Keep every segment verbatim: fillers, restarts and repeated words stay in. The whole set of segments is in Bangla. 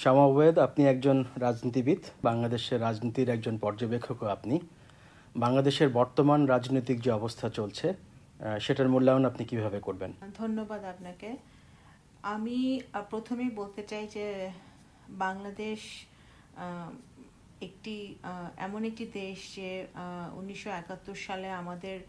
শামা ওবায়েদ, আপনি একজন রাজনীতিবিদ, বাংলাদেশের রাজনীতির একজন পর্যবেক্ষকও আপনি। বাংলাদেশের বর্তমান রাজনৈতিক যে অবস্থা চলছে সেটার মূল্যায়ন আপনি কিভাবে করবেন? ধন্যবাদ আপনাকে। আমি প্রথমেই বলতে চাই যে বাংলাদেশ একটি এমন একটি দেশ যে উনিশশো একাত্তর সালে আমাদের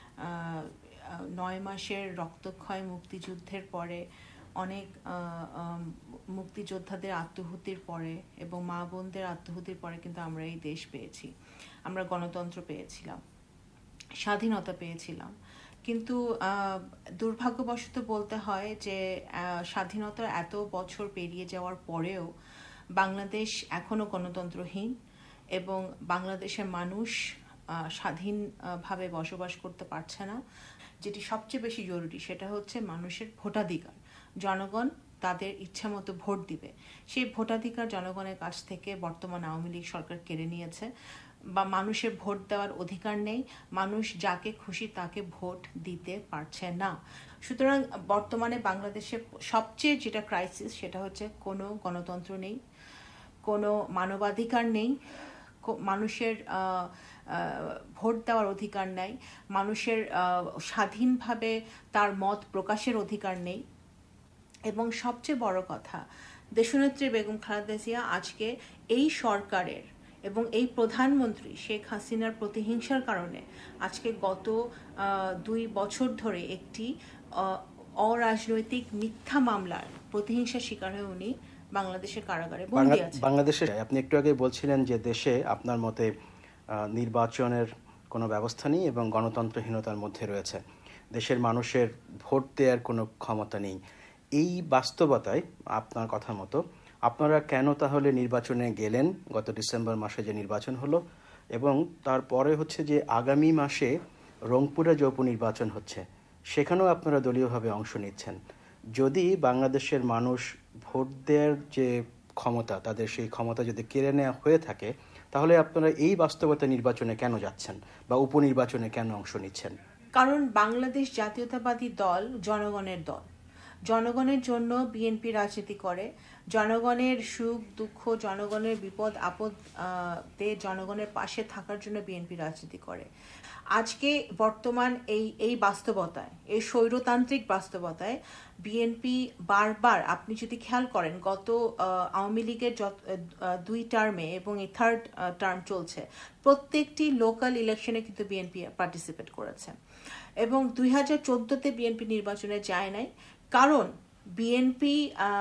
নয় মাসের রক্তক্ষয় মুক্তিযুদ্ধের পরে, অনেক মুক্তিযোদ্ধাদের আত্মহুতির পরে এবং মা বোনদের আত্মহুতির পরে কিন্তু আমরা এই দেশ পেয়েছি। আমরা গণতন্ত্র পেয়েছিলাম, স্বাধীনতা পেয়েছিলাম। কিন্তু দুর্ভাগ্যবশত বলতে হয় যে স্বাধীনতার এত বছর পেরিয়ে যাওয়ার পরেও বাংলাদেশ এখনো গণতন্ত্রহীন এবং বাংলাদেশের মানুষ স্বাধীনভাবে বসবাস করতে পারছে না। যেটি সবচেয়ে বেশি জরুরি সেটা হচ্ছে মানুষের ভোটাধিকার। জনগণ তাদের ইচ্ছা মতো ভোট দিবে, সেই ভোটাধিকার জনগণের কাছ থেকে বর্তমান আওয়ামী লীগ সরকার কেড়ে নিয়েছে। বা মানুষের ভোট দেওয়ার অধিকার নেই, মানুষ যাকে খুশি তাকে ভোট দিতে পারছে না। সুতরাং বর্তমানে বাংলাদেশে সবচেয়ে যেটা ক্রাইসিস সেটা হচ্ছে কোনো গণতন্ত্র নেই, কোনো মানবাধিকার নেই, মানুষের ভোট দেওয়ার অধিকার নেই, মানুষের স্বাধীনভাবে তার মত প্রকাশের অধিকার নেই। এবং সবচেয়ে বড় কথা, দেশনেত্রী বেগম খালেদা জিয়া আজকে এই সরকারের এবং এই প্রধানমন্ত্রী শেখ হাসিনার প্রতিহিংসার কারণে আজকে গত দুই বছর ধরে একটি অরাজনৈতিক মিথ্যা মামলার প্রতিহিংসার শিকার হয়ে উনি বাংলাদেশের কারাগারে বন্দী আছেন। বাংলাদেশে আপনি একটু আগে বলছিলেন যে দেশে আপনার মতে নির্বাচনের কোনো ব্যবস্থা নেই এবং গণতন্ত্রহীনতার মধ্যে রয়েছে, দেশের মানুষের ভোট দেওয়ার কোনো ক্ষমতা নেই। এই বাস্তবতায় আপনার কথা মতো আপনারা কেন তাহলে নির্বাচনে গেলেন? গত ডিসেম্বর মাসে যে নির্বাচন হলো এবং তারপরে হচ্ছে যে আগামী মাসে রংপুরে যে উপনির্বাচন হচ্ছে সেখানেও আপনারা দলীয়ভাবে অংশ নিচ্ছেন। যদি বাংলাদেশের মানুষ ভোট দেওয়ার যে ক্ষমতা, তাদের সেই ক্ষমতা যদি কেড়ে নেওয়া হয়ে থাকে, তাহলে আপনারা এই বাস্তবতা নির্বাচনে কেন যাচ্ছেন বা উপনির্বাচনে কেন অংশ নিচ্ছেন? কারণ বাংলাদেশ জাতীয়তাবাদী দল জনগণের দল। জনগণের জন্য বিএনপি রাজনীতি করে, জনগণের সুখ দুঃখ, জনগণের বিপদ আপদে জনগণের পাশে থাকার জন্য বিএনপি রাজনীতি করে। আজকে বর্তমান এই এই বাস্তবতায়, এই স্বৈরতান্ত্রিক বাস্তবতায় বিএনপি বারবার, আপনি যদি খেয়াল করেন, গত আওয়ামী লীগের দুই টার্মে এবং এই থার্ড টার্ম চলছে, প্রত্যেকটি লোকাল ইলেকশনে কিন্তু বিএনপি পার্টিসিপেট করেছে এবং দুই হাজার চোদ্দোতে বিএনপি নির্বাচনে যায় নাই। কারণ বিএনপি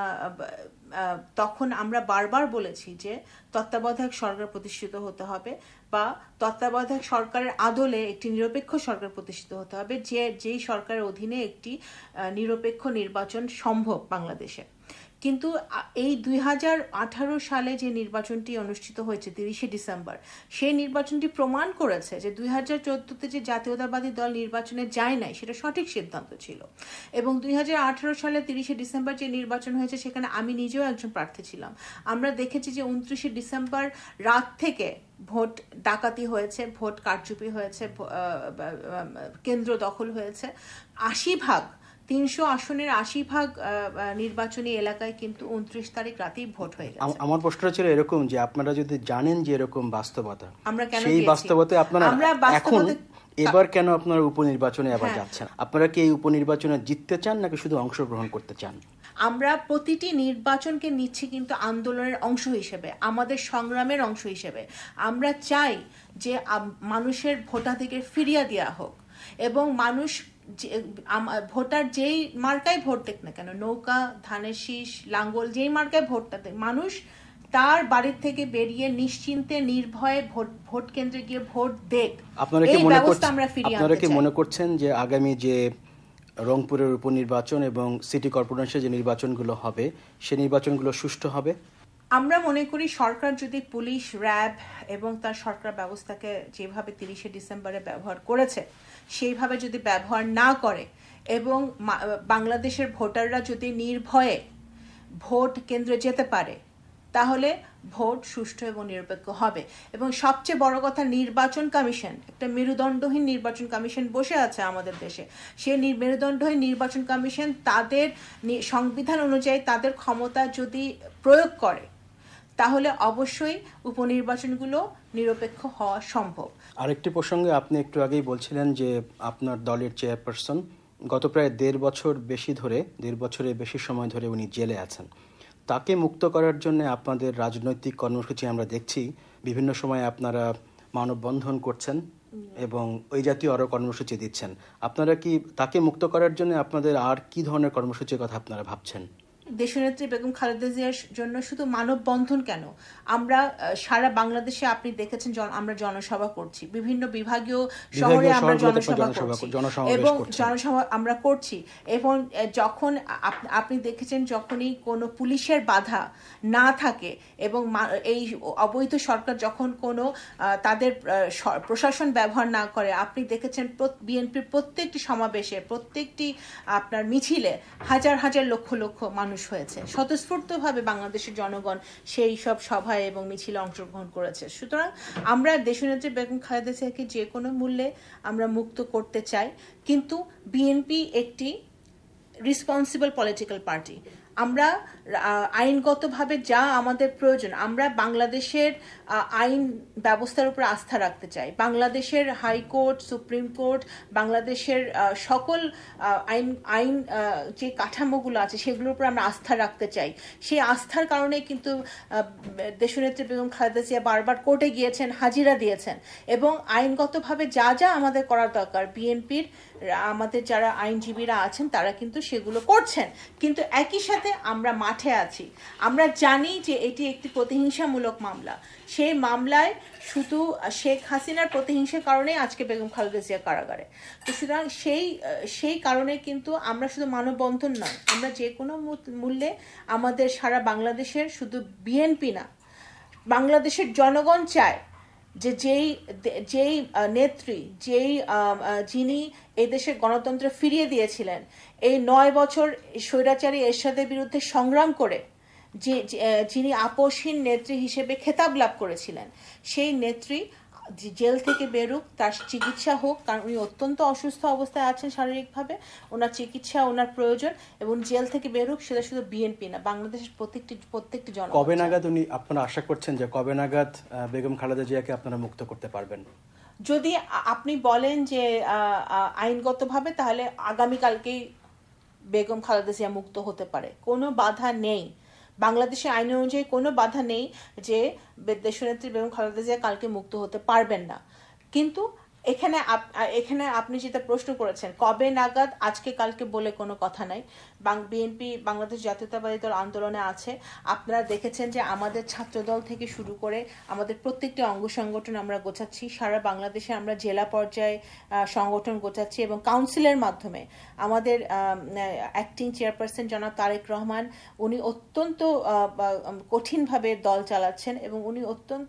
তখন আমরা বারবার বলেছি যে তত্ত্বাবধায়ক সরকার প্রতিষ্ঠিত হতে হবে বা তত্ত্বাবধায়ক সরকারের আদলে একটি নিরপেক্ষ সরকার প্রতিষ্ঠিত হতে হবে, যে যেই সরকারের অধীনে একটি নিরপেক্ষ নির্বাচন সম্ভব বাংলাদেশে। কিন্তু এই দুই হাজার আঠারো সালে যে নির্বাচনটি অনুষ্ঠিত হয়েছে তিরিশে ডিসেম্বর, সেই নির্বাচনটি প্রমাণ করেছে যে দুই হাজার চোদ্দোতে যে জাতীয়তাবাদী দল নির্বাচনে যায় নাই সেটা সঠিক সিদ্ধান্ত ছিল। এবং দুই হাজার আঠারো সালে তিরিশে ডিসেম্বর যে নির্বাচন হয়েছে সেখানে আমি নিজেও একজন প্রার্থী ছিলাম। আমরা দেখেছি যে উনত্রিশে ডিসেম্বর রাত থেকে ভোট ডাকাতি হয়েছে, ভোট কারচুপি হয়েছে, কেন্দ্র দখল হয়েছে। আশি ভাগ তিনশো আসনের আশি ভাগ নির্বাচনী এলাকায় কিন্তু উনত্রিশ তারিখ রাতেই ভোট হয়ে গেছে। আমার প্রশ্নটা ছিল এরকম যে আপনারা যদি জানেন যে এরকম বাস্তবতা, আমরা কেন সেই বাস্তবতায় আপনারা এখন এবার কেন আপনারা উপনির্বাচনে আবার যাচ্ছেন? আপনারা কি এই উপনির্বাচনে জিততে চান নাকি শুধু অংশগ্রহণ করতে চান? আমরা প্রতিটি নির্বাচনকে নিচ্ছি কিন্তু আন্দোলনের অংশ হিসেবে, আমাদের সংগ্রামের অংশ হিসেবে। আমরা চাই যে মানুষের ভোটাধিকার ফিরিয়ে দেওয়া হোক এবং মানুষ ভোটার যেই মার্কায় ভোট দেখ না কেন, নৌকা, ধানের শীষ, লাঙ্গল, যেই মার্কায় ভোটটা দেয়, মানুষ তার বাড়ির থেকে বেরিয়ে নিশ্চিন্তে নির্ভয়ে ভোট ভোট কেন্দ্রে গিয়ে ভোট দেখ। আপনারা কি মনে করছেন আপনারা কি মনে করছেন যে আগামী যে রংপুরের উপনির্বাচন এবং সিটি কর্পোরেশনের যে নির্বাচনগুলো হবে সেই নির্বাচনগুলো সুষ্ঠু হবে? আমরা মনে করি সরকার যদি পুলিশ, র্যাব এবং তার সরকার ব্যবস্থাকে যেভাবে তিরিশে ডিসেম্বরে ব্যবহার করেছে সেইভাবে যদি ব্যবহার না করে এবং বাংলাদেশের ভোটাররা যদি নির্ভয়ে ভোট কেন্দ্রে যেতে পারে, তাহলে ভোট সুষ্ঠু এবং নিরপেক্ষ হবে। এবং সবচেয়ে বড় কথা, নির্বাচন কমিশন, একটা মেরুদণ্ডহীন নির্বাচন কমিশন বসে আছে আমাদের দেশে। সেই মেরুদণ্ডহীন নির্বাচন কমিশন তাদের সংবিধান অনুযায়ী তাদের ক্ষমতা যদি প্রয়োগ করে তাহলে অবশ্যই উপনির্বাচনগুলো নিরপেক্ষ হওয়া সম্ভব। আরেকটি প্রসঙ্গে আপনি একটু আগেই বলছিলেন যে আপনার দলের চেয়ারপারসন গত প্রায় দেড় বছর বেশি ধরে দেড় বছরের বেশি সময় ধরে উনি জেলে আছেন। তাকে মুক্ত করার জন্য আপনাদের রাজনৈতিক কর্মসূচি আমরা দেখছি, বিভিন্ন সময় আপনারা মানববন্ধন করছেন এবং ওই জাতীয় আরও কর্মসূচি দিচ্ছেন। আপনারা কি তাকে মুক্ত করার জন্য আপনাদের আর কি ধরনের কর্মসূচির কথা আপনারা ভাবছেন? দেশনেত্রী বেগম খালেদা জিয়ার জন্য শুধু মানববন্ধন কেন, আমরা সারা বাংলাদেশে আপনি দেখেছেন আমরা জনসভা করছি, বিভিন্ন বিভাগীয় শহরে আমরা জনসভা করছি এবং জনসভা আমরা করছি। এবং যখন আপনি দেখেছেন যখনই কোনো পুলিশের বাধা না থাকে এবং এই অবৈধ সরকার যখন কোনো তাদের প্রশাসন ব্যবহার না করে, আপনি দেখেছেন বিএনপির প্রত্যেকটি সমাবেশে প্রত্যেকটি আপনার মিছিলে হাজার হাজার লক্ষ লক্ষ মানুষ হয়েছে। স্বতঃস্ফূর্তভাবে বাংলাদেশের জনগণ সেই সব সভায় এবং মিছিলে অংশগ্রহণ করেছে। সুতরাং আমরা দেশনেত্রী বেগম খালেদা জিয়াকে যে কোনো মূল্যে আমরা মুক্ত করতে চাই, কিন্তু বিএনপি একটি রেসপন্সিবল পলিটিক্যাল পার্টি। আমরা আইনগতভাবে যা আমাদের প্রয়োজন, আমরা বাংলাদেশের আইন ব্যবস্থার উপর আস্থা রাখতে চাই। বাংলাদেশের হাইকোর্ট, সুপ্রিম কোর্ট, বাংলাদেশের সকল আইন আইন যে কাঠামোগুলো আছে সেগুলোর উপর আমরা আস্থা রাখতে চাই। সেই আস্থার কারণে কিন্তু দেশনেত্রী বেগম খালেদা জিয়া বারবার কোর্টে গিয়েছেন, হাজিরা দিয়েছেন এবং আইনগতভাবে যা যা আমাদের করার দরকার বিএনপির আমাদের যারা আইনজীবীরা আছেন তারা কিন্তু সেগুলো করছেন। কিন্তু একই সাথে আমরা মাঠে আছি, আমরা জানি যে এটি একটি প্রতিহিংসামূলক মামলা। সেই মামলায় শুধু শেখ হাসিনার প্রতিহিংসার কারণে আজকে বেগম খালেদা জিয়া কারাগারে। তো সুতরাং সেই সেই কারণে কিন্তু আমরা শুধু মানববন্ধন নয়, আমরা যে কোনো মূল্যে আমাদের সারা বাংলাদেশের শুধু বিএনপি না, বাংলাদেশের জনগণ চায় যে যেই যেই নেত্রী যেই যিনি এই দেশের গণতন্ত্র ফিরিয়ে দিয়েছিলেন, এই নয় বছর স্বৈরাচারী এরশাদের বিরুদ্ধে সংগ্রাম করে যে যিনি আপোষহীন নেত্রী হিসেবে খেতাব লাভ করেছিলেন, সেই নেত্রী জেল থেকে বেরুক, তার চিকিৎসা হোক, কারণ উনি অত্যন্ত অসুস্থ অবস্থায় আছেন শারীরিকভাবে, ওনার চিকিৎসা ওনার প্রয়োজন এবং জেল থেকে বেরুক। সেটা শুধু বিএনপি না, বাংলাদেশের প্রত্যেকটি প্রত্যেকটি জন। কবে নাগাদ উনি আপনারা আশা করছেন যে কবে নাগাদ বেগম খালেদা জিয়াকে আপনারা মুক্ত করতে পারবেন? যদি আপনি বলেন যে আইনগতভাবে, তাহলে আগামীকালকেই বেগম খালেদা জিয়া মুক্ত হতে পারে, কোনো বাধা নেই। বাংলাদেশের আইন অনুযায়ী কোনো বাধা নেই যে দেশনেত্রী বেগম খালেদা জিয়া কালকে মুক্ত হতে পারবেন না। কিন্তু এখানে এখানে আপনি যেটা প্রশ্ন করেছেন কবে নাগাদ, আজকে কালকে বলে কোনো কথা নাই। বিএনপি বাংলাদেশ জাতীয়তাবাদী দল আন্দোলনে আছে। আপনারা দেখেছেন যে আমাদের ছাত্রদল থেকে শুরু করে আমাদের প্রত্যেকটি অঙ্গ সংগঠন আমরা গোছাচ্ছি, সারা বাংলাদেশে আমরা জেলা পর্যায়ে সংগঠন গোছাচ্ছি এবং কাউন্সিলের মাধ্যমে আমাদের অ্যাক্টিং চেয়ারপারসন জনাব তারেক রহমান, উনি অত্যন্ত কঠিনভাবে দল চালাচ্ছেন এবং উনি অত্যন্ত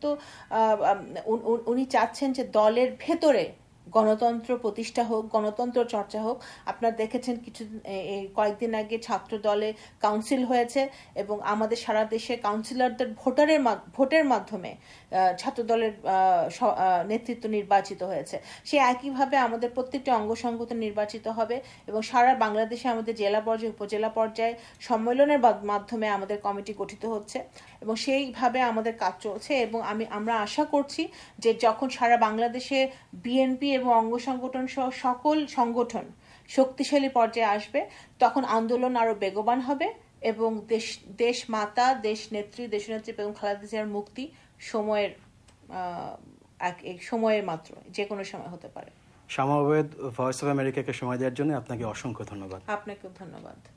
উনি চাচ্ছেন যে দলের ভেতরে গণতন্ত্র প্রতিষ্ঠা হোক, গণতন্ত্র চর্চা হোক। আপনারা দেখেছেন কিছু কয়েকদিন আগে ছাত্র দলে কাউন্সিল হয়েছে এবং আমাদের সারা দেশে কাউন্সিলরদের ভোটারের ভোটের মাধ্যমে ছাত্র দলের নেতৃত্ব নির্বাচিত হয়েছে। সে একইভাবে আমাদের প্রত্যেকটি অঙ্গ সংগঠন নির্বাচিত হবে এবং সারা বাংলাদেশে আমাদের জেলা পর্যায়ে উপজেলা পর্যায়ে সম্মেলনের মাধ্যমে আমাদের কমিটি গঠিত হচ্ছে এবং সেইভাবে আমাদের কাজ চলছে। এবং আমি আমরা আশা করছি যে যখন সারা বাংলাদেশে বিএনপি এবং অঙ্গ সংগঠন সহ সকল সংগঠন শক্তিশালী পর্যায়ে আসবে, তখন আন্দোলন আরো বেগবান হবে এবং দেশ দেশ মাতা, দেশ নেত্রী, দেশনেত্রী বেগম খালেদা জিয়ার মুক্তি সময়ের এক সময়ের মাত্র, যে কোনো সময় হতে পারে। শামা আহমেদ, ভয়েস অফ আমেরিকাকে সময় দেওয়ার জন্য আপনাকে অসংখ্য ধন্যবাদ। আপনাকেও ধন্যবাদ।